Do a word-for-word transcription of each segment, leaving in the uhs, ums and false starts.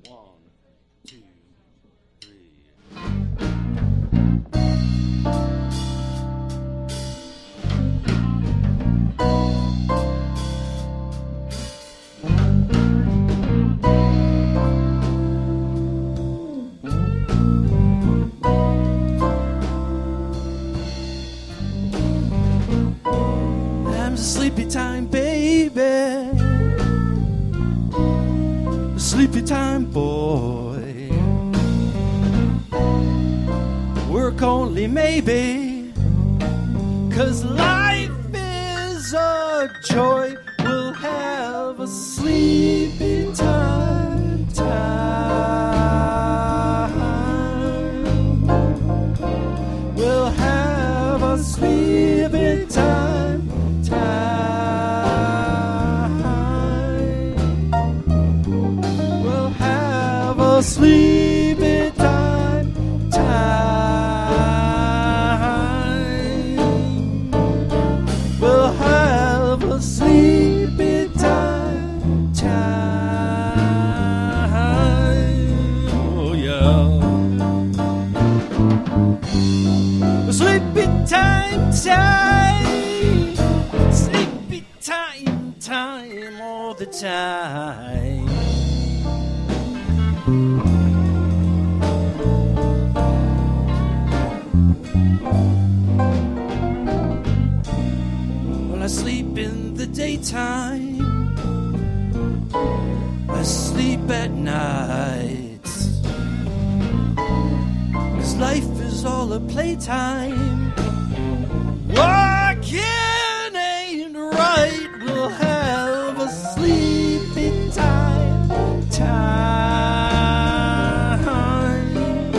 One, two, three. I'm sleepy time, baby. Sleepy time, boy. Work only, maybe. 'Cause life is a joy. We'll have a sleepy time, time. We'll have a sleepy time, time. We'll have a sleepy time, time. We'll have a sleepy time, time. Oh yeah. Sleepy time, time. Sleepy time, time, all the time. Well, I sleep in the daytime. I sleep at night. 'Cause life is all a playtime. Walking ain't right. We'll have a sleepy time, time.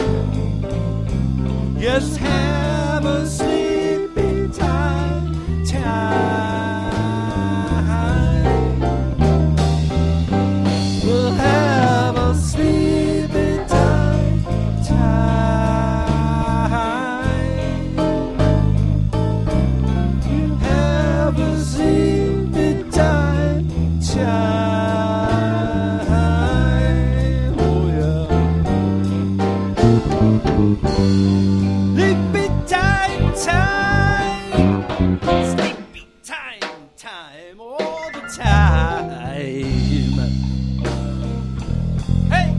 Yes, have a sleepy time, time. We'll have a sleepy time, time. Have a sleepy time, time. Oh yeah. Sleepy time, time. Sleepy time, time, all the time. Hey!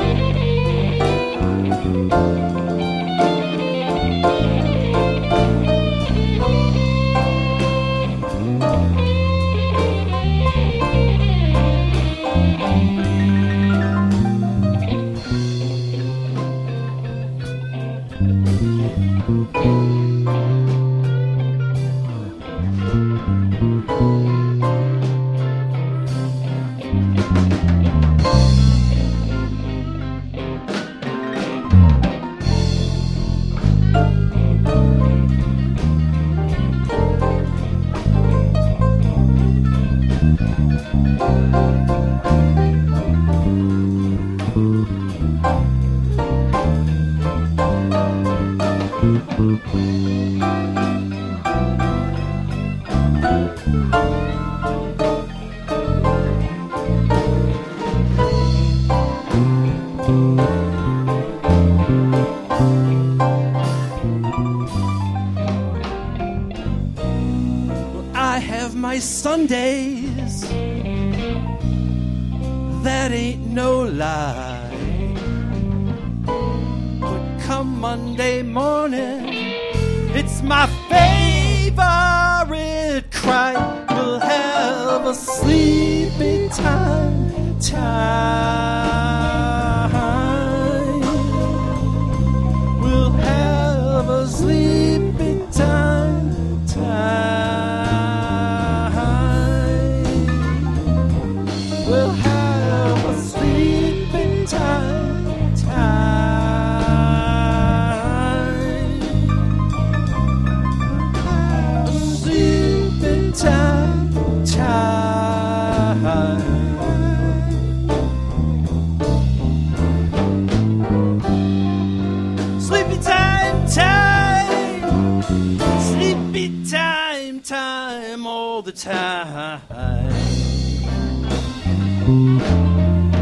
Sundays, that ain't no lie. But come Monday morning, it's my favorite cry. We'll have a sleepy time, time. We'll have a sleepy time, time. We'll have a sleeping time, time. A sleeping time, time. Sleepy time, time. Sleepy time, time all the time. Thank you.